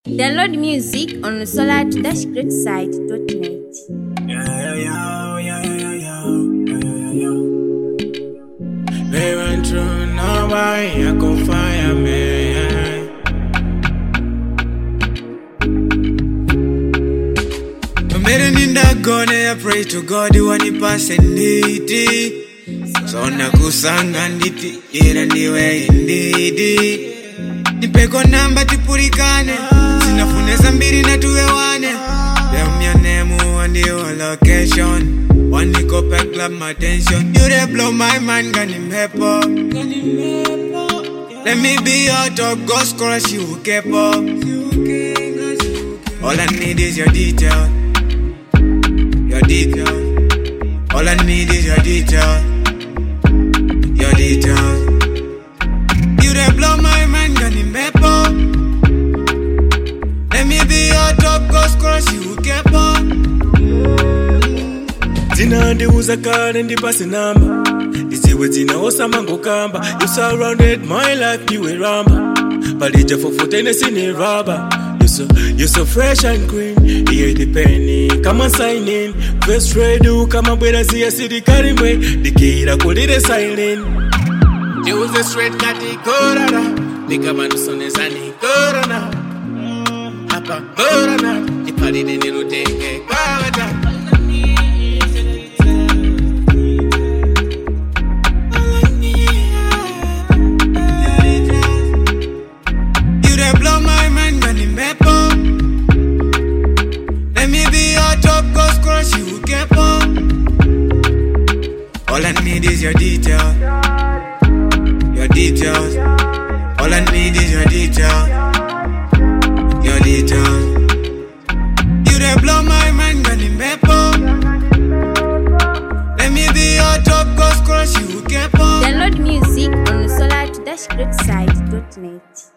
Download music on solar-greatside.net. They went through nobody, I could fire me. I'm heading in that gun, I pray to God, the one he pass and need. So na kusanga nditi, ira ndiwe indidi. Nipeko namba tipurikane, sinafuneza mbiri na tuwewane. Them your name and your location. One nico pack grab my attention. You dey blow my mind, got him pepper. Let me be your top go scorer, she will keep up. All I need is your detail. Your detail. All I need is your detail. Your detail. You dey blow my mind, got him pepper. Let me be your top go scorer, she will keep up. Zina ndiuza kale ndipase namba Isiwe zina osama ngokamba You surrounded my life niwe ramba Palija fofuta inesini rubber You're so fresh and green Here the penny Come on sign in First redu kama bwera ziya siri karimwe Dikira kulire silent Use straight kati korana Nika manusone zani korana Hapa korana Ipalide nirutenge kawata She will keep on. All I need is your detail. Your details. All I need is your detail. Your details. You dey blow my mind, got him pepper. Let me be your top go scorer, she will keep on. Download music on solar-greatside.net.